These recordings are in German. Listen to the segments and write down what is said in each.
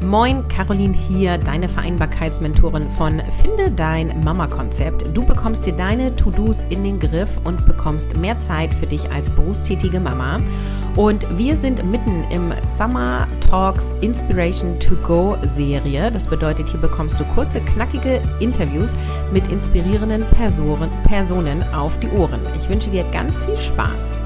Moin, Caroline hier, deine Vereinbarkeitsmentorin von Finde dein Mama-Konzept. Du bekommst dir deine To-Dos in den Griff und bekommst mehr Zeit für dich als berufstätige Mama. Und wir sind mitten im Summer Talks Inspiration to Go Serie. Das bedeutet, hier bekommst du kurze, knackige Interviews mit inspirierenden Personen auf die Ohren. Ich wünsche dir ganz viel Spaß.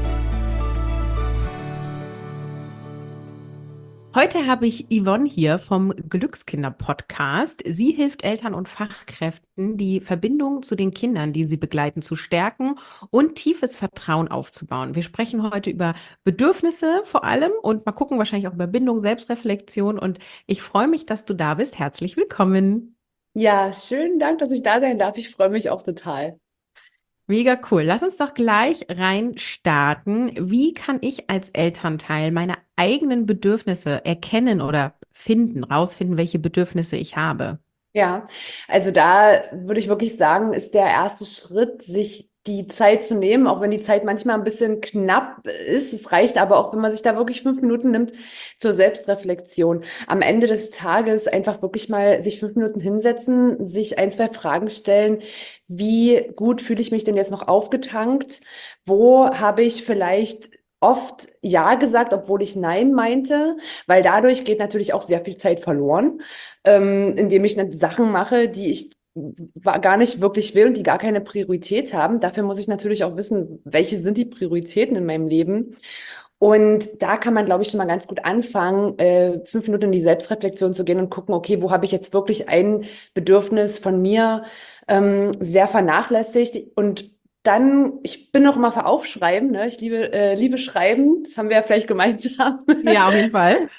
Heute habe ich Yvonne hier vom Glückskinder-Podcast. Sie hilft Eltern und Fachkräften, die Verbindung zu den Kindern, die sie begleiten, zu stärken und tiefes Vertrauen aufzubauen. Wir sprechen heute über Bedürfnisse vor allem und mal gucken wahrscheinlich auch über Bindung, Selbstreflexion. Und ich freue mich, dass du da bist. Herzlich willkommen. Ja, schönen Dank, dass ich da sein darf. Ich freue mich auch total. Mega cool. Lass uns doch gleich rein starten. Wie kann ich als Elternteil meine eigenen Bedürfnisse erkennen oder rausfinden, welche Bedürfnisse ich habe? Ja, also da würde ich wirklich sagen, ist der erste Schritt, sich die Zeit zu nehmen, auch wenn die Zeit manchmal ein bisschen knapp ist. Es reicht aber auch, wenn man sich da wirklich 5 Minuten nimmt zur Selbstreflexion. Am Ende des Tages einfach wirklich mal sich 5 Minuten hinsetzen, sich ein, zwei Fragen stellen. Wie gut fühle ich mich denn jetzt noch aufgetankt? Wo habe ich vielleicht oft Ja gesagt, obwohl ich Nein meinte? Weil dadurch geht natürlich auch sehr viel Zeit verloren, indem ich dann Sachen mache, die ich gar nicht wirklich will und die gar keine Priorität haben. Dafür muss ich natürlich auch wissen, welche sind die Prioritäten in meinem Leben. Und da kann man, glaube ich, schon mal ganz gut anfangen, 5 Minuten in die Selbstreflexion zu gehen und gucken, okay, wo habe ich jetzt wirklich ein Bedürfnis von mir sehr vernachlässigt und dann, ich bin noch immer für Aufschreiben, ne? Ich liebe Schreiben, das haben wir ja vielleicht gemeinsam. Ja, auf jeden Fall.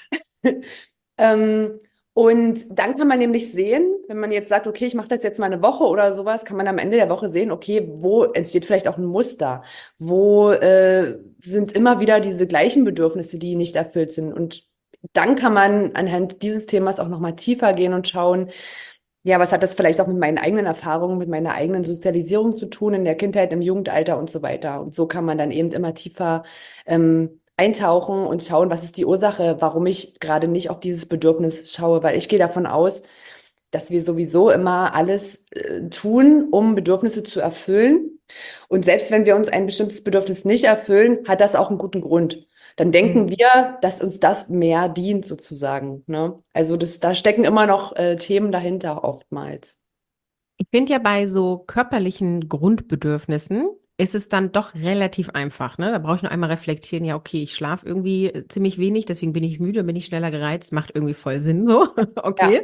Ähm, und dann kann man nämlich sehen, wenn man jetzt sagt, okay, ich mache das jetzt mal eine Woche oder sowas, kann man am Ende der Woche sehen, okay, wo entsteht vielleicht auch ein Muster? Wo sind immer wieder diese gleichen Bedürfnisse, die nicht erfüllt sind? Und dann kann man anhand dieses Themas auch nochmal tiefer gehen und schauen, ja, was hat das vielleicht auch mit meinen eigenen Erfahrungen, mit meiner eigenen Sozialisierung zu tun in der Kindheit, im Jugendalter und so weiter. Und so kann man dann eben immer tiefer eintauchen und schauen, was ist die Ursache, warum ich gerade nicht auf dieses Bedürfnis schaue, weil ich gehe davon aus, dass wir sowieso immer alles tun, um Bedürfnisse zu erfüllen. Und selbst wenn wir uns ein bestimmtes Bedürfnis nicht erfüllen, hat das auch einen guten Grund. Dann denken Mhm. wir, dass uns das mehr dient, sozusagen. Ne? Also da stecken immer noch Themen dahinter oftmals. Ich finde ja bei so körperlichen Grundbedürfnissen ist es dann doch relativ einfach, ne? Da brauche ich nur einmal reflektieren, ja, okay, ich schlafe irgendwie ziemlich wenig, deswegen bin ich müde, bin ich schneller gereizt, macht irgendwie voll Sinn so. Ja. Okay.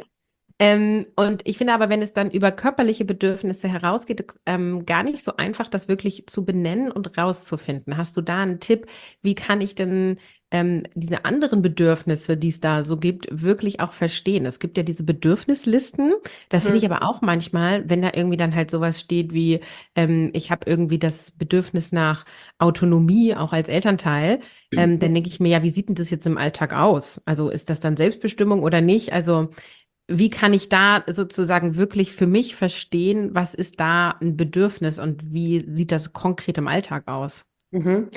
Und ich finde aber, wenn es dann über körperliche Bedürfnisse herausgeht, gar nicht so einfach, das wirklich zu benennen und rauszufinden. Hast du da einen Tipp, wie kann ich denn diese anderen Bedürfnisse, die es da so gibt, wirklich auch verstehen? Es gibt ja diese Bedürfnislisten, da finde ich Mhm. aber auch manchmal, wenn da irgendwie dann halt sowas steht wie, ich habe irgendwie das Bedürfnis nach Autonomie, auch als Elternteil, dann denke ich mir, ja, wie sieht denn das jetzt im Alltag aus? Also ist das dann Selbstbestimmung oder nicht? Also wie kann ich da sozusagen wirklich für mich verstehen, was ist da ein Bedürfnis und wie sieht das konkret im Alltag aus? Mhm.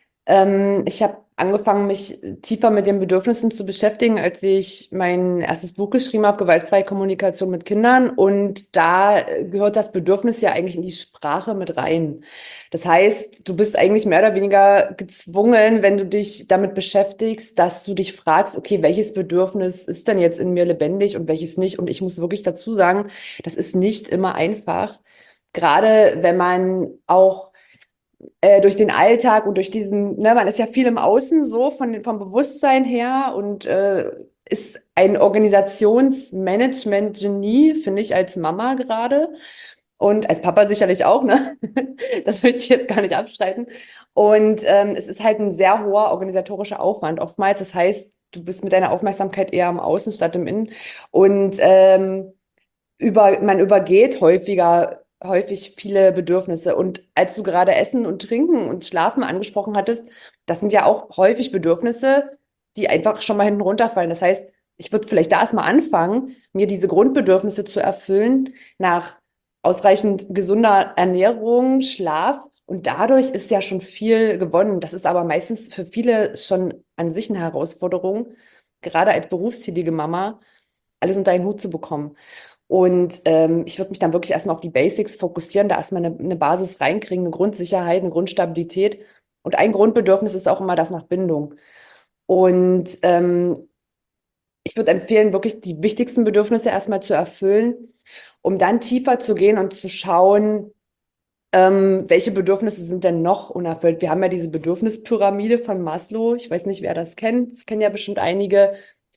Ich habe angefangen, mich tiefer mit den Bedürfnissen zu beschäftigen, als ich mein erstes Buch geschrieben habe, Gewaltfreie Kommunikation mit Kindern. Und da gehört das Bedürfnis ja eigentlich in die Sprache mit rein. Das heißt, du bist eigentlich mehr oder weniger gezwungen, wenn du dich damit beschäftigst, dass du dich fragst, okay, welches Bedürfnis ist denn jetzt in mir lebendig und welches nicht? Und ich muss wirklich dazu sagen, das ist nicht immer einfach. Gerade wenn man auch durch den Alltag und durch diesen, ne, man ist ja viel im Außen so vom Bewusstsein her und ist ein Organisationsmanagement-Genie, finde ich, als Mama gerade. Und als Papa sicherlich auch, ne? Das will ich jetzt gar nicht abstreiten. Und es ist halt ein sehr hoher organisatorischer Aufwand oftmals. Das heißt, du bist mit deiner Aufmerksamkeit eher im Außen statt im Innen. Und man übergeht häufig viele Bedürfnisse. Und als du gerade Essen und Trinken und Schlafen angesprochen hattest, das sind ja auch häufig Bedürfnisse, die einfach schon mal hinten runterfallen. Das heißt, ich würde vielleicht da erstmal anfangen, mir diese Grundbedürfnisse zu erfüllen nach ausreichend gesunder Ernährung, Schlaf. Und dadurch ist ja schon viel gewonnen. Das ist aber meistens für viele schon an sich eine Herausforderung, gerade als berufstätige Mama, alles unter einen Hut zu bekommen. Und ich würde mich dann wirklich erstmal auf die Basics fokussieren, da erstmal eine Basis reinkriegen, eine Grundsicherheit, eine Grundstabilität. Und ein Grundbedürfnis ist auch immer das nach Bindung. Und ich würde empfehlen, wirklich die wichtigsten Bedürfnisse erstmal zu erfüllen, um dann tiefer zu gehen und zu schauen, welche Bedürfnisse sind denn noch unerfüllt? Wir haben ja diese Bedürfnispyramide von Maslow. Ich weiß nicht, wer das kennt. Das kennen ja bestimmt einige.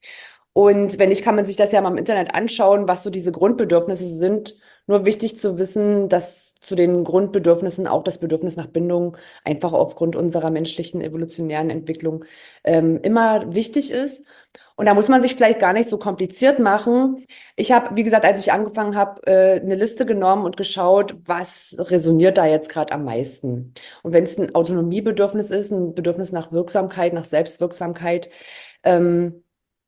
Und wenn nicht, kann man sich das ja mal im Internet anschauen, was so diese Grundbedürfnisse sind. Nur wichtig zu wissen, dass zu den Grundbedürfnissen auch das Bedürfnis nach Bindung einfach aufgrund unserer menschlichen evolutionären Entwicklung immer wichtig ist. Und da muss man sich vielleicht gar nicht so kompliziert machen. Ich habe, wie gesagt, als ich angefangen habe, eine Liste genommen und geschaut, was resoniert da jetzt gerade am meisten. Und wenn es ein Autonomiebedürfnis ist, ein Bedürfnis nach Wirksamkeit, nach Selbstwirksamkeit, ähm,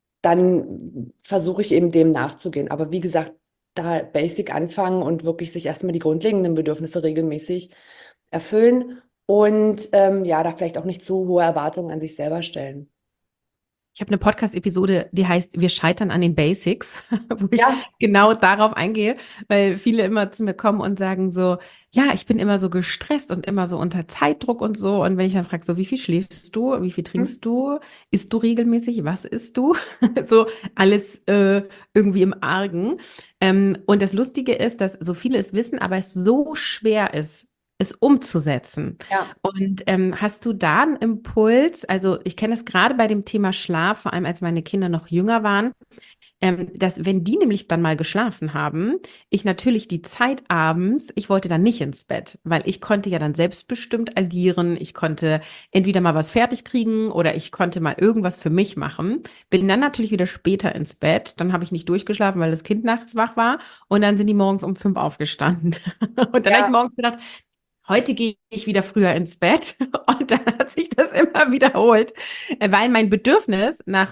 dann versuche ich eben dem nachzugehen. Aber wie gesagt, da basic anfangen und wirklich sich erstmal die grundlegenden Bedürfnisse regelmäßig erfüllen und ja, da vielleicht auch nicht zu hohe Erwartungen an sich selber stellen. Ich habe eine Podcast-Episode, die heißt Wir scheitern an den Basics, wo ich Ja, genau darauf eingehe, weil viele immer zu mir kommen und sagen so, ja, ich bin immer so gestresst und immer so unter Zeitdruck und so. Und wenn ich dann frage, so, wie viel schläfst du, wie viel hm, trinkst du, isst du regelmäßig, was isst du? So alles irgendwie im Argen. Und das Lustige ist, dass so viele es wissen, aber es so schwer ist, es umzusetzen. ja, Und hast du da einen Impuls? Also ich kenne es gerade bei dem Thema Schlaf, vor allem als meine Kinder noch jünger waren, dass wenn die nämlich dann mal geschlafen haben, ich natürlich die Zeit abends, ich wollte dann nicht ins Bett, weil ich konnte ja dann selbstbestimmt agieren. Ich konnte entweder mal was fertig kriegen oder ich konnte mal irgendwas für mich machen. Bin dann natürlich wieder später ins Bett. Dann habe ich nicht durchgeschlafen, weil das Kind nachts wach war. Und dann sind die morgens um 5 aufgestanden. Und dann habe ich ja. morgens gedacht, heute gehe ich wieder früher ins Bett und dann hat sich das immer wiederholt, weil mein Bedürfnis nach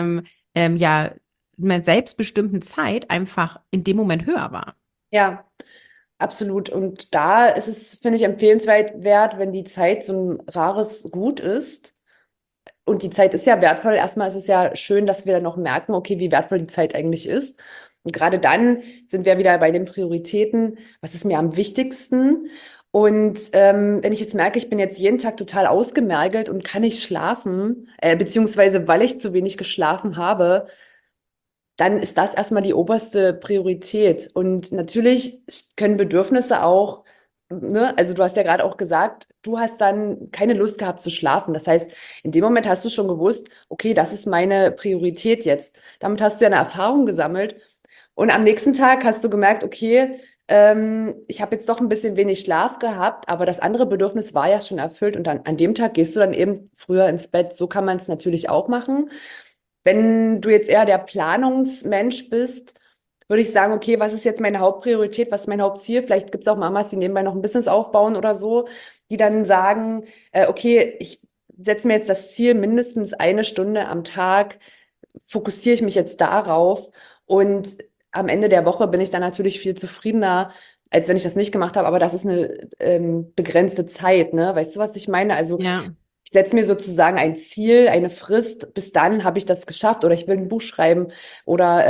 ja, meiner selbstbestimmten Zeit einfach in dem Moment höher war. Ja, absolut. Und da ist es, finde ich, empfehlenswert, wenn die Zeit so ein rares Gut ist. Und die Zeit ist ja wertvoll. Erstmal ist es ja schön, dass wir dann noch merken, okay, wie wertvoll die Zeit eigentlich ist. Und gerade dann sind wir wieder bei den Prioritäten. Was ist mir am wichtigsten? Und wenn ich jetzt merke, ich bin jetzt jeden Tag total ausgemergelt und kann nicht schlafen, beziehungsweise weil ich zu wenig geschlafen habe, dann ist das erstmal die oberste Priorität. Und natürlich können Bedürfnisse auch, ne, also du hast ja gerade auch gesagt, du hast dann keine Lust gehabt zu schlafen. Das heißt, in dem Moment hast du schon gewusst, okay, das ist meine Priorität jetzt. Damit hast du ja eine Erfahrung gesammelt. Und am nächsten Tag hast du gemerkt, okay, ich habe jetzt doch ein bisschen wenig Schlaf gehabt, aber das andere Bedürfnis war ja schon erfüllt. Und dann an dem Tag gehst du dann eben früher ins Bett. So kann man es natürlich auch machen. Wenn du jetzt eher der Planungsmensch bist, würde ich sagen, okay, was ist jetzt meine Hauptpriorität, was ist mein Hauptziel? Vielleicht gibt es auch Mamas, die nebenbei noch ein Business aufbauen oder so, die dann sagen, okay, ich setze mir jetzt das Ziel, mindestens eine Stunde am Tag, fokussiere ich mich jetzt darauf und am Ende der Woche bin ich dann natürlich viel zufriedener, als wenn ich das nicht gemacht habe, aber das ist eine begrenzte Zeit, ne? Weißt du, was ich meine? Also Ja, ich setze mir sozusagen ein Ziel, eine Frist, bis dann habe ich das geschafft oder ich will ein Buch schreiben oder,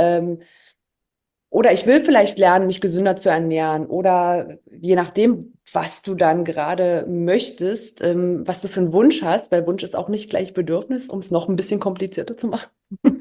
oder ich will vielleicht lernen, mich gesünder zu ernähren oder je nachdem, was du dann gerade möchtest, was du für einen Wunsch hast, weil Wunsch ist auch nicht gleich Bedürfnis, um es noch ein bisschen komplizierter zu machen.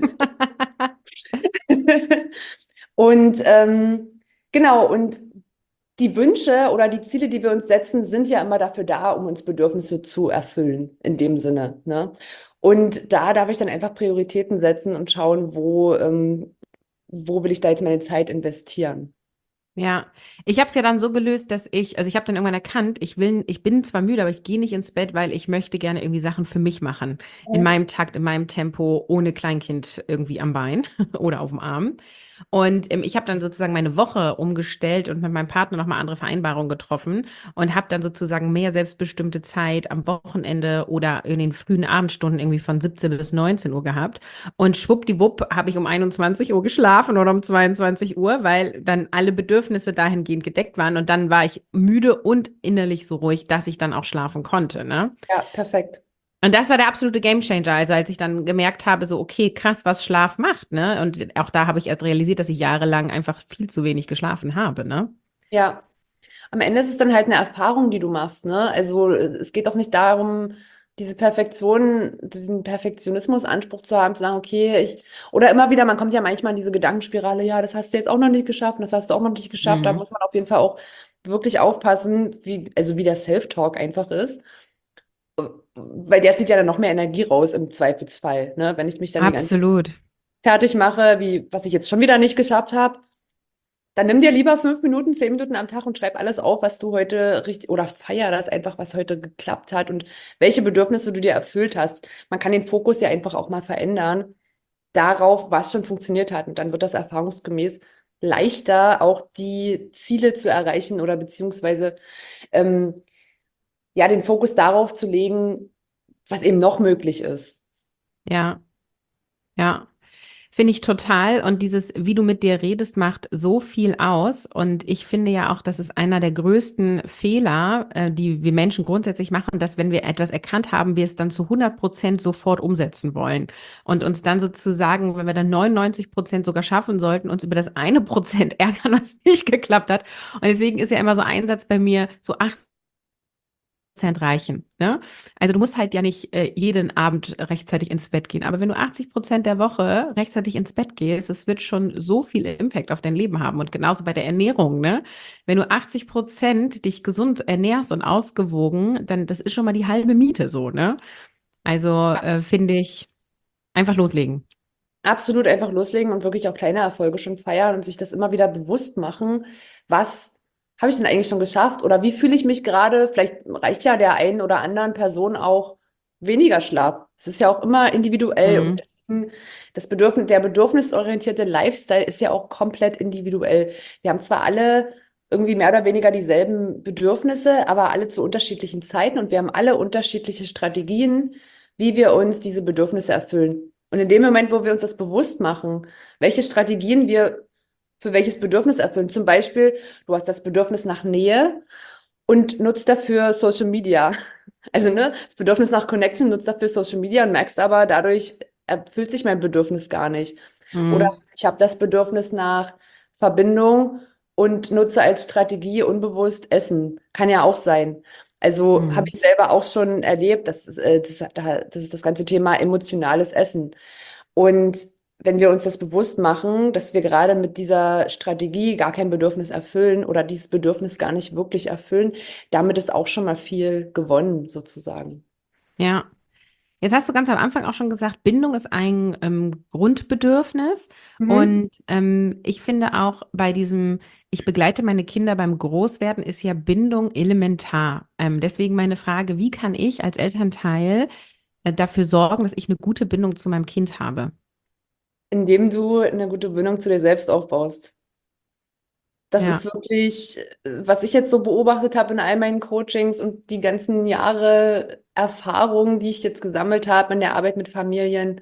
Und genau, und die Wünsche oder die Ziele, die wir uns setzen, sind ja immer dafür da, um uns Bedürfnisse zu erfüllen, in dem Sinne, ne? Und da darf ich dann einfach Prioritäten setzen und schauen, wo will ich da jetzt meine Zeit investieren. ja. Ich habe es ja dann so gelöst, dass also ich habe dann irgendwann erkannt, ich bin zwar müde, aber ich gehe nicht ins Bett, weil ich möchte gerne irgendwie Sachen für mich machen. In meinem Takt, in meinem Tempo, ohne Kleinkind irgendwie am Bein oder auf dem Arm. Und ich habe dann sozusagen meine Woche umgestellt und mit meinem Partner nochmal andere Vereinbarungen getroffen und habe dann sozusagen mehr selbstbestimmte Zeit am Wochenende oder in den frühen Abendstunden irgendwie von 17 bis 19 Uhr gehabt. Und schwuppdiwupp habe ich um 21 Uhr geschlafen oder um 22 Uhr, weil dann alle Bedürfnisse dahingehend gedeckt waren. Und dann war ich müde und innerlich so ruhig, dass ich dann auch schlafen konnte, ne? Ja, perfekt. Und das war der absolute Gamechanger. Also als ich dann gemerkt habe, so, okay, krass, was Schlaf macht, ne? Und auch da habe ich erst realisiert, dass ich jahrelang einfach viel zu wenig geschlafen habe, ne? Ja. Am Ende ist es dann halt eine Erfahrung, die du machst, ne? Also es geht auch nicht darum, diese Perfektion, diesen Perfektionismus-Anspruch zu haben, zu sagen, okay, oder immer wieder, man kommt ja manchmal in diese Gedankenspirale, ja, das hast du jetzt auch noch nicht geschafft, und das hast du auch noch nicht geschafft. Da Mhm. muss man auf jeden Fall auch wirklich aufpassen, wie der Self-Talk einfach ist. Weil der zieht ja dann noch mehr Energie raus im Zweifelsfall, ne? Wenn ich mich dann die ganze Zeit Absolut. fertig mache, was ich jetzt schon wieder nicht geschafft habe. Dann nimm dir lieber 5 Minuten, 10 Minuten am Tag und schreib alles auf, was du heute richtig, oder feier das einfach, was heute geklappt hat und welche Bedürfnisse du dir erfüllt hast. Man kann den Fokus ja einfach auch mal verändern darauf, was schon funktioniert hat. Und dann wird das erfahrungsgemäß leichter, auch die Ziele zu erreichen oder beziehungsweise ähm, ja, den Fokus darauf zu legen, was eben noch möglich ist. Ja, ja. Finde ich total. Und dieses, wie du mit dir redest, macht so viel aus. Und ich finde ja auch, das ist einer der größten Fehler, die wir Menschen grundsätzlich machen, dass wenn wir etwas erkannt haben, wir es dann zu 100% sofort umsetzen wollen. Und uns dann sozusagen, wenn wir dann 99% sogar schaffen sollten, uns über das 1% ärgern, was nicht geklappt hat. Und deswegen ist ja immer so ein Satz bei mir, so 80% reichen. Ne? Also du musst halt ja nicht jeden Abend rechtzeitig ins Bett gehen. Aber wenn du 80% der Woche rechtzeitig ins Bett gehst, es wird schon so viel Impact auf dein Leben haben. Und genauso bei der Ernährung, ne? Wenn du 80% dich gesund ernährst und ausgewogen, dann das ist schon mal die halbe Miete so, ne? Also finde ich, einfach loslegen. Absolut einfach loslegen und wirklich auch kleine Erfolge schon feiern und sich das immer wieder bewusst machen, was habe ich denn eigentlich schon geschafft oder wie fühle ich mich gerade? Vielleicht reicht ja der einen oder anderen Person auch weniger Schlaf. Es ist ja auch immer individuell und Mhm. deswegen der bedürfnisorientierte Lifestyle ist ja auch komplett individuell. Wir haben zwar alle irgendwie mehr oder weniger dieselben Bedürfnisse, aber alle zu unterschiedlichen Zeiten und wir haben alle unterschiedliche Strategien, wie wir uns diese Bedürfnisse erfüllen. Und in dem Moment, wo wir uns das bewusst machen, welche Strategien wir für welches Bedürfnis erfüllen, zum Beispiel, du hast das Bedürfnis nach Nähe und nutzt dafür Social Media. Also, ne, das Bedürfnis nach Connection nutzt dafür Social Media und merkst aber, dadurch erfüllt sich mein Bedürfnis gar nicht. Oder Mhm. ich habe das Bedürfnis nach Verbindung und nutze als Strategie unbewusst Essen. Kann ja auch sein. Also habe Mhm. ich selber auch schon erlebt, das ist das ganze Thema emotionales Essen. Und wenn wir uns das bewusst machen, dass wir gerade mit dieser Strategie gar kein Bedürfnis erfüllen oder dieses Bedürfnis gar nicht wirklich erfüllen, damit ist auch schon mal viel gewonnen, sozusagen. Ja. Jetzt hast du ganz am Anfang auch schon gesagt, Bindung ist ein Grundbedürfnis. Mhm. Und ich finde auch bei diesem, ich begleite meine Kinder beim Großwerden, ist ja Bindung elementar. Deswegen meine Frage, wie kann ich als Elternteil dafür sorgen, dass ich eine gute Bindung zu meinem Kind habe? Indem du eine gute Bindung zu dir selbst aufbaust. Das ist Ja. wirklich, was ich jetzt so beobachtet habe in all meinen Coachings und die ganzen Jahre Erfahrung, die ich jetzt gesammelt habe in der Arbeit mit Familien.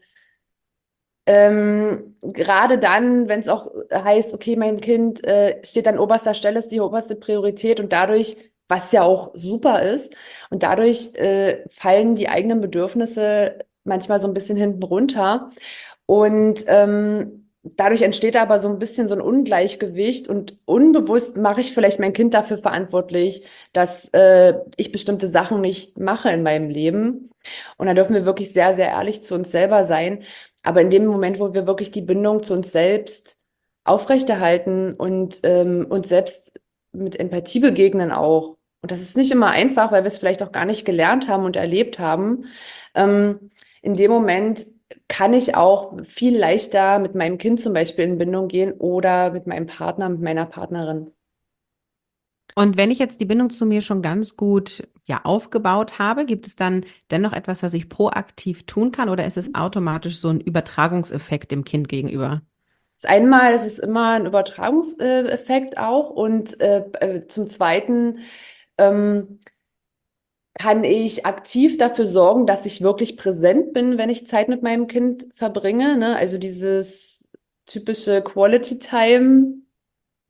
Gerade dann, wenn es auch heißt, okay, mein Kind steht an oberster Stelle, ist die oberste Priorität und dadurch, was ja auch super ist, und dadurch fallen die eigenen Bedürfnisse manchmal so ein bisschen hinten runter. Und dadurch entsteht aber so ein bisschen so ein Ungleichgewicht und unbewusst mache ich vielleicht mein Kind dafür verantwortlich, dass ich bestimmte Sachen nicht mache in meinem Leben. Und da dürfen wir wirklich sehr, sehr ehrlich zu uns selber sein. Aber in dem Moment, wo wir wirklich die Bindung zu uns selbst aufrechterhalten und uns selbst mit Empathie begegnen auch, und das ist nicht immer einfach, weil wir es vielleicht auch gar nicht gelernt haben und erlebt haben, in dem Moment kann ich auch viel leichter mit meinem Kind zum Beispiel in Bindung gehen oder mit meinem Partner, mit meiner Partnerin. Und wenn ich jetzt die Bindung zu mir schon ganz gut ja aufgebaut habe, gibt es dann dennoch etwas, was ich proaktiv tun kann, oder ist es automatisch so ein Übertragungseffekt dem Kind gegenüber? Einmal ist es immer ein Übertragungseffekt auch und zum Zweiten ähm, kann ich aktiv dafür sorgen, dass ich wirklich präsent bin, wenn ich Zeit mit meinem Kind verbringe, ne? Also dieses typische Quality Time.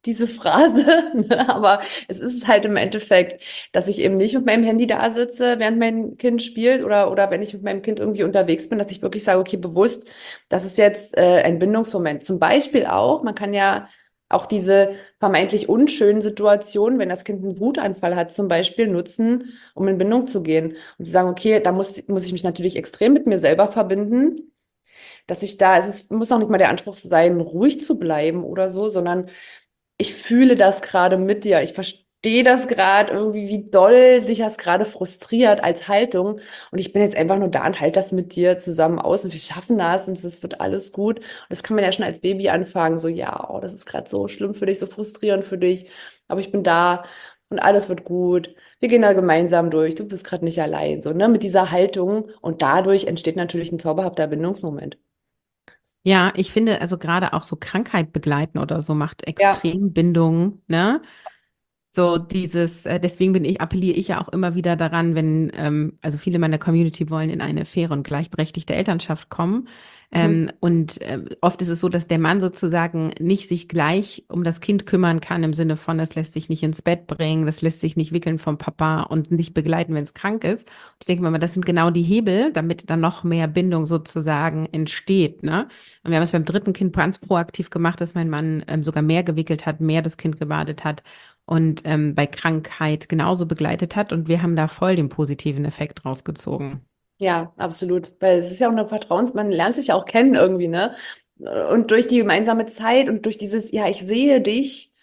diese Phrase, ne? Aber es ist halt im Endeffekt, dass ich eben nicht mit meinem Handy da sitze, während mein Kind spielt oder wenn ich mit meinem Kind irgendwie unterwegs bin, dass ich wirklich sage, okay, bewusst, das ist jetzt ein Bindungsmoment. Zum Beispiel auch, man kann ja auch diese vermeintlich unschönen Situationen, wenn das Kind einen Wutanfall hat, zum Beispiel nutzen, um in Bindung zu gehen. Und zu sagen, okay, da muss ich mich natürlich extrem mit mir selber verbinden, dass ich da, es muss auch nicht mal der Anspruch sein, ruhig zu bleiben oder so, sondern ich fühle das gerade mit dir. Ich verstehe das gerade irgendwie, wie doll dich das gerade frustriert als Haltung. Und ich bin jetzt einfach nur da und halte das mit dir zusammen aus und wir schaffen das und es wird alles gut. Und das kann man ja schon als Baby anfangen. So, ja, oh, das ist gerade so schlimm für dich, so frustrierend für dich. Aber ich bin da und alles wird gut. Wir gehen da gemeinsam durch. Du bist gerade nicht allein. So, ne, mit dieser Haltung. Und dadurch entsteht natürlich ein zauberhafter Bindungsmoment. Ja, ich finde, also gerade auch so Krankheit begleiten oder so macht Ja. extrem Bindung, ne? So dieses, deswegen appelliere ich ja auch immer wieder daran, wenn, also viele meiner Community wollen in eine faire und gleichberechtigte Elternschaft kommen. Mhm. Oft ist es so, dass der Mann sozusagen nicht sich gleich um das Kind kümmern kann, im Sinne von, das lässt sich nicht ins Bett bringen, das lässt sich nicht wickeln vom Papa und nicht begleiten, wenn es krank ist. Ich denke mir mal, das sind genau die Hebel, damit dann noch mehr Bindung sozusagen entsteht, ne? Und wir haben es beim dritten Kind ganz proaktiv gemacht, dass mein Mann sogar mehr gewickelt hat, mehr das Kind gebadet hat und bei Krankheit genauso begleitet hat. Und wir haben da voll den positiven Effekt rausgezogen. Ja, absolut. Weil es ist ja auch eine man lernt sich ja auch kennen irgendwie, ne? Und durch die gemeinsame Zeit und durch dieses, ja, ich sehe dich,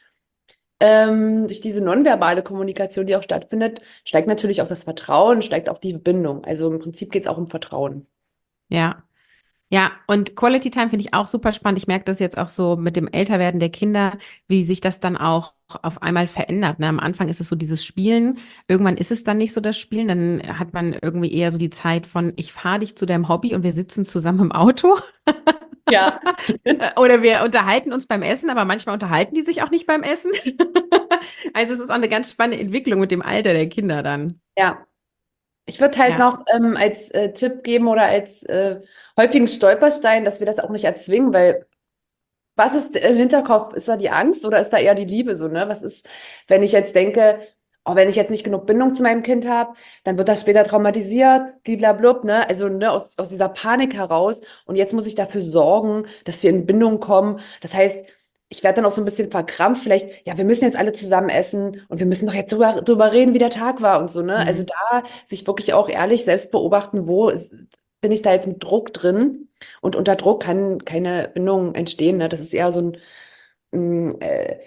durch diese nonverbale Kommunikation, die auch stattfindet, steigt natürlich auch das Vertrauen, steigt auch die Bindung. Also im Prinzip geht es auch um Vertrauen. Ja. Ja, und Quality Time finde ich auch super spannend. Ich merke das jetzt auch so mit dem Älterwerden der Kinder, wie sich das dann auch auf einmal verändert. Ne? Am Anfang ist es so dieses Spielen, irgendwann ist es dann nicht so das Spielen, dann hat man irgendwie eher so die Zeit von, ich fahre dich zu deinem Hobby und wir sitzen zusammen im Auto. Ja. Oder wir unterhalten uns beim Essen, aber manchmal unterhalten die sich auch nicht beim Essen. Also es ist auch eine ganz spannende Entwicklung mit dem Alter der Kinder dann. Ja. Ich würde halt Ja, noch als Tipp geben oder als häufigen Stolperstein, dass wir das auch nicht erzwingen, weil was ist im Hinterkopf? Ist da die Angst oder ist da eher die Liebe so, ne? Was ist, wenn ich jetzt denke, oh, wenn ich jetzt nicht genug Bindung zu meinem Kind habe, dann wird das später traumatisiert, bliblablub, ne? Also, ne, aus dieser Panik heraus. Und jetzt muss ich dafür sorgen, dass wir in Bindung kommen. Das heißt, ich werde dann auch so ein bisschen verkrampft, vielleicht, ja, wir müssen jetzt alle zusammen essen und wir müssen doch jetzt drüber reden, wie der Tag war und so, ne? Also mhm. da sich wirklich auch ehrlich selbst beobachten, bin ich da jetzt mit Druck drin? Und unter Druck kann keine Bindung entstehen. Ne? Das ist eher so ein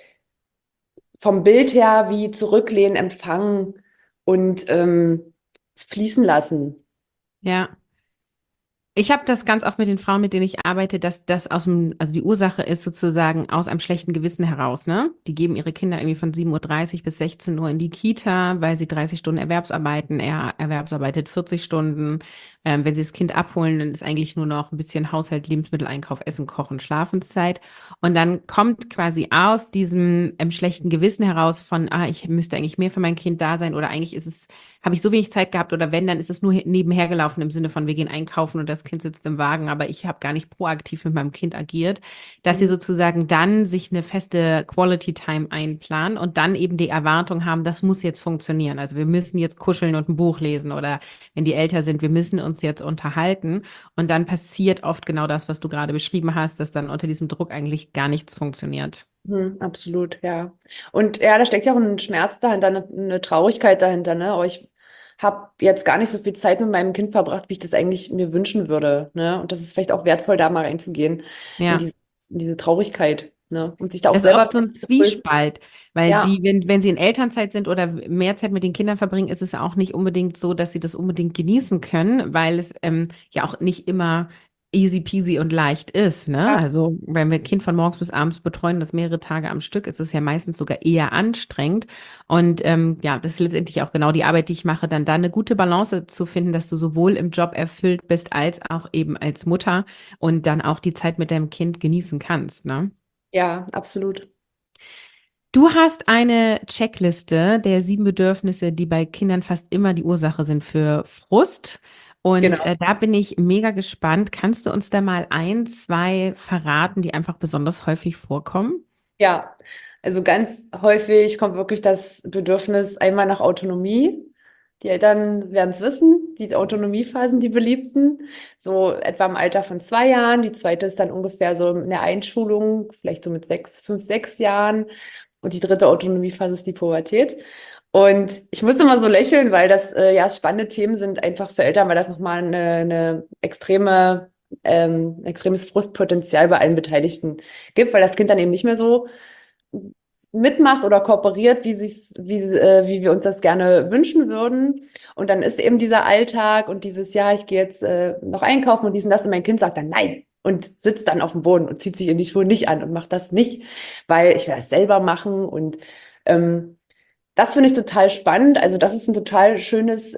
vom Bild her wie zurücklehnen, empfangen und fließen lassen. Ja. Ich habe das ganz oft mit den Frauen, mit denen ich arbeite, dass das also die Ursache ist sozusagen aus einem schlechten Gewissen heraus, ne? Die geben ihre Kinder irgendwie von 7:30 Uhr bis 16 Uhr in die Kita, weil sie 30 Stunden Erwerbsarbeiten. Er erwerbsarbeitet 40 Stunden. Wenn sie das Kind abholen, dann ist eigentlich nur noch ein bisschen Haushalt, Lebensmitteleinkauf, Essen, Kochen, Schlafenszeit. Und dann kommt quasi aus diesem schlechten Gewissen heraus von, ich müsste eigentlich mehr für mein Kind da sein oder eigentlich habe ich so wenig Zeit gehabt oder wenn, dann ist es nur nebenher gelaufen im Sinne von, wir gehen einkaufen und das Kind sitzt im Wagen, aber ich habe gar nicht proaktiv mit meinem Kind agiert, dass sie Mhm. sozusagen dann sich eine feste Quality Time einplanen und dann eben die Erwartung haben, das muss jetzt funktionieren. Also wir müssen jetzt kuscheln und ein Buch lesen oder wenn die älter sind, wir müssen uns jetzt unterhalten und dann passiert oft genau das, was du gerade beschrieben hast, dass dann unter diesem Druck eigentlich gar nichts funktioniert. Absolut, ja. Und ja, da steckt ja auch ein Schmerz dahinter, eine Traurigkeit dahinter, ne? Oh, ich habe jetzt gar nicht so viel Zeit mit meinem Kind verbracht, wie ich das eigentlich mir wünschen würde, ne? Und das ist vielleicht auch wertvoll, da mal reinzugehen in Ja. diese Traurigkeit, ne? Und sich da auch Das ist selber oft so ein zu trösten. Zwiespalt, weil Ja, wenn sie in Elternzeit sind oder mehr Zeit mit den Kindern verbringen, ist es auch nicht unbedingt so, dass sie das unbedingt genießen können, weil es ja auch nicht immer easy peasy und leicht ist, ne? ja, Also, wenn wir ein Kind von morgens bis abends betreuen, das mehrere Tage am Stück, ist es ja meistens sogar eher anstrengend. Und ja, das ist letztendlich auch genau die Arbeit, die ich mache, dann da eine gute Balance zu finden, dass du sowohl im Job erfüllt bist, als auch eben als Mutter und dann auch die Zeit mit deinem Kind genießen kannst, ne? ja, absolut. Du hast eine Checkliste der 7 Bedürfnisse, die bei Kindern fast immer die Ursache sind für Frust. Und Genau. da bin ich mega gespannt. Kannst du uns da mal ein, zwei verraten, die einfach besonders häufig vorkommen? Ja, also ganz häufig kommt wirklich das Bedürfnis einmal nach Autonomie. Die Eltern werden es wissen, die Autonomiephasen, die beliebten, so etwa im Alter von 2 Jahren. Die zweite ist dann ungefähr so in der Einschulung, vielleicht so mit 6, 5, 6 Jahren. Und die dritte Autonomiephase ist die Pubertät. Und ich musste mal so lächeln, weil das ja spannende Themen sind, einfach für Eltern, weil das nochmal eine extremes Frustpotenzial bei allen Beteiligten gibt, weil das Kind dann eben nicht mehr so mitmacht oder kooperiert, wie wir uns das gerne wünschen würden. Und dann ist eben dieser Alltag und dieses, ja, ich gehe jetzt noch einkaufen und dies und das. Und mein Kind sagt dann nein und sitzt dann auf dem Boden und zieht sich in die Schuhe nicht an und macht das nicht, weil ich will das selber machen. Und das finde ich total spannend. Also das ist ein total schönes,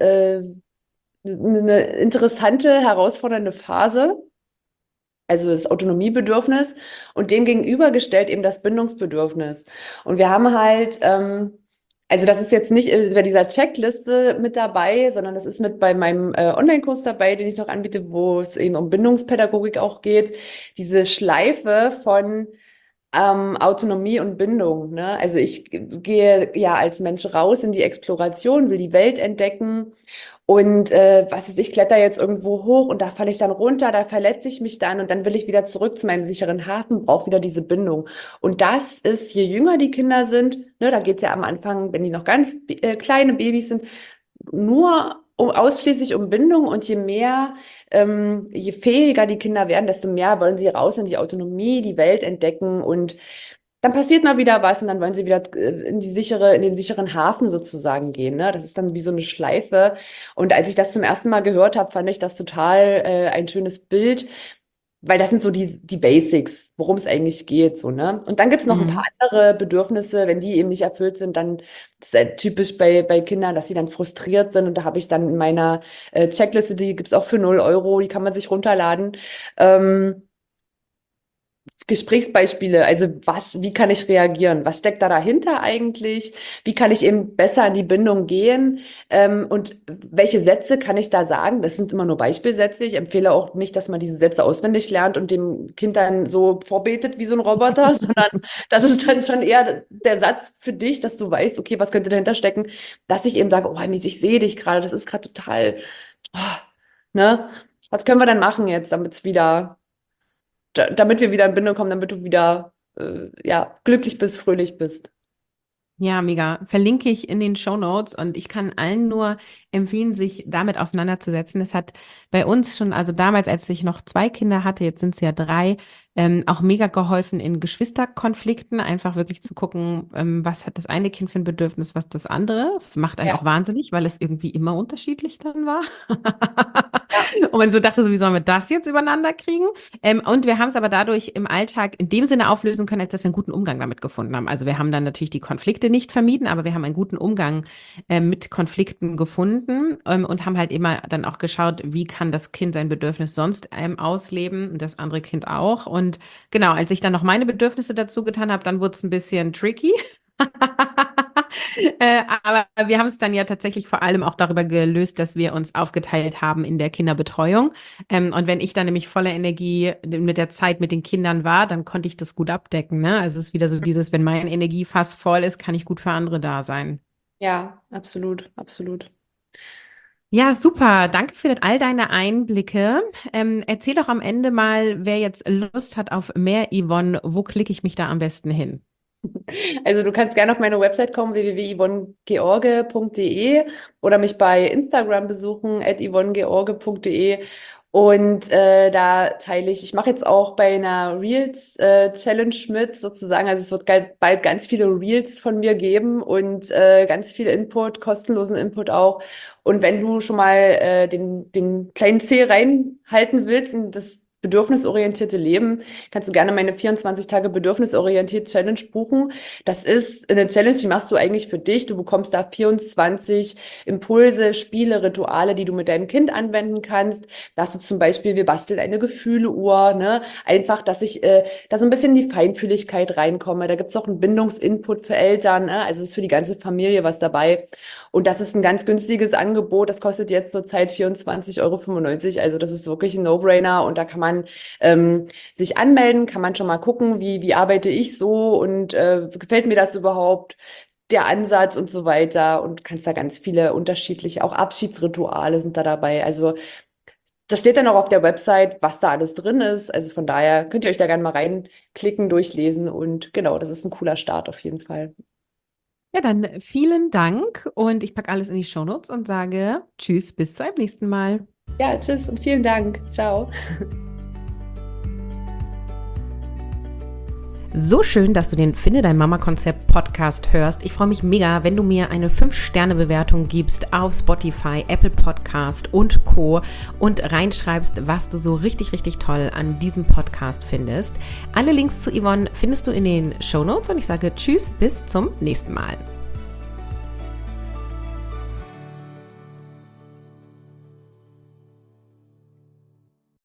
eine interessante, herausfordernde Phase. Also das Autonomiebedürfnis und dem gegenübergestellt eben das Bindungsbedürfnis. Und wir haben halt, also das ist jetzt nicht bei dieser Checkliste mit dabei, sondern das ist mit bei meinem Online-Kurs dabei, den ich noch anbiete, wo es eben um Bindungspädagogik auch geht. Diese Schleife von Autonomie und Bindung, ne? Also ich gehe ja als Mensch raus in die Exploration, will die Welt entdecken und was ist, ich kletter jetzt irgendwo hoch und da falle ich dann runter, da verletze ich mich dann und dann will ich wieder zurück zu meinem sicheren Hafen, brauche wieder diese Bindung. Und das ist, je jünger die Kinder sind, ne, da geht's ja am Anfang, wenn die noch ganz kleine Babys sind, nur ausschließlich um Bindung und je fähiger die Kinder werden, desto mehr wollen sie raus in die Autonomie, die Welt entdecken und dann passiert mal wieder was und dann wollen sie wieder in den sicheren Hafen sozusagen gehen, ne? Das ist dann wie so eine Schleife. Und als ich das zum ersten Mal gehört habe, fand ich das total ein schönes Bild, weil das sind so die Basics, worum es eigentlich geht, so, ne? Und dann gibt's noch ein paar Mhm. andere Bedürfnisse, wenn die eben nicht erfüllt sind, dann das ist halt typisch bei Kindern, dass sie dann frustriert sind. Und da habe ich dann in meiner Checkliste, die gibt's auch für 0 Euro, die kann man sich runterladen. Ähm, Gesprächsbeispiele, also wie kann ich reagieren? Was steckt da dahinter eigentlich? Wie kann ich eben besser in die Bindung gehen? Und welche Sätze kann ich da sagen? Das sind immer nur Beispielsätze. Ich empfehle auch nicht, dass man diese Sätze auswendig lernt und dem Kind dann so vorbetet wie so ein Roboter, sondern das ist dann schon eher der Satz für dich, dass du weißt, okay, was könnte dahinter stecken, dass ich eben sage, oh, Mies, ich sehe dich gerade, das ist gerade total, oh, ne? Was können wir denn machen jetzt, damit wir wieder in Bindung kommen, damit du wieder ja, glücklich bist, fröhlich bist. Ja, mega. Verlinke ich in den Shownotes und ich kann allen nur empfehlen, sich damit auseinanderzusetzen. Es hat bei uns schon, also damals, als ich noch 2 Kinder hatte, jetzt sind es ja 3, auch mega geholfen in Geschwisterkonflikten, einfach wirklich zu gucken, was hat das eine Kind für ein Bedürfnis, was das andere. Es macht einen Ja, auch wahnsinnig, weil es irgendwie immer unterschiedlich dann war. ja, Und man so dachte, so, wie sollen wir das jetzt übereinander kriegen? Und wir haben es aber dadurch im Alltag in dem Sinne auflösen können, als dass wir einen guten Umgang damit gefunden haben. Also wir haben dann natürlich die Konflikte nicht vermieden, aber wir haben einen guten Umgang mit Konflikten gefunden und haben halt immer dann auch geschaut, wie kann das Kind sein Bedürfnis sonst ausleben und das andere Kind auch. Und genau, als ich dann noch meine Bedürfnisse dazu getan habe, dann wurde es ein bisschen tricky. Aber wir haben es dann ja tatsächlich vor allem auch darüber gelöst, dass wir uns aufgeteilt haben in der Kinderbetreuung. Und wenn ich dann nämlich voller Energie mit der Zeit mit den Kindern war, dann konnte ich das gut abdecken, ne? Also es ist wieder so dieses, wenn mein Energiefass voll ist, kann ich gut für andere da sein. ja, absolut, absolut. Ja, super. Danke für all deine Einblicke. Erzähl doch am Ende mal, wer jetzt Lust hat auf mehr Yvonne, wo klicke ich mich da am besten hin? Also du kannst gerne auf meine Website kommen, www.yvonnegeorge.de oder mich bei Instagram besuchen, @yvonnegeorge.de. Und da teile ich mache jetzt auch bei einer Reels-Challenge mit sozusagen. Also es wird bald ganz viele Reels von mir geben und ganz viel Input, kostenlosen Input auch. Und wenn du schon mal den kleinen C reinhalten willst in das bedürfnisorientierte Leben, kannst du gerne meine 24 Tage bedürfnisorientiert Challenge buchen. Das ist eine Challenge, die machst du eigentlich für dich. Du bekommst da 24 Impulse, Spiele, Rituale, die du mit deinem Kind anwenden kannst. Da hast du zum Beispiel, wir basteln eine Gefühleuhr, ne? Einfach, dass ich da so ein bisschen in die Feinfühligkeit reinkomme. Da gibt's auch einen Bindungsinput für Eltern, ne? Also ist für die ganze Familie was dabei. Und das ist ein ganz günstiges Angebot. Das kostet jetzt zurzeit 24,95 Euro. Also das ist wirklich ein No-Brainer und da kann man man sich anmelden, kann man schon mal gucken, wie arbeite ich so und gefällt mir das überhaupt, der Ansatz und so weiter. Und du kannst da ganz viele unterschiedliche, auch Abschiedsrituale sind da dabei. Also das steht dann auch auf der Website, was da alles drin ist. Also von daher könnt ihr euch da gerne mal reinklicken, durchlesen und genau, das ist ein cooler Start auf jeden Fall. Ja, dann vielen Dank und ich packe alles in die Shownotes und sage Tschüss, bis zum nächsten Mal. Ja, tschüss und vielen Dank. Ciao. So schön, dass du den Finde dein Mama-Konzept Podcast hörst. Ich freue mich mega, wenn du mir eine 5-Sterne-Bewertung gibst auf Spotify, Apple Podcast und Co. und reinschreibst, was du so richtig, richtig toll an diesem Podcast findest. Alle Links zu Yvonne findest du in den Shownotes und ich sage Tschüss, bis zum nächsten Mal.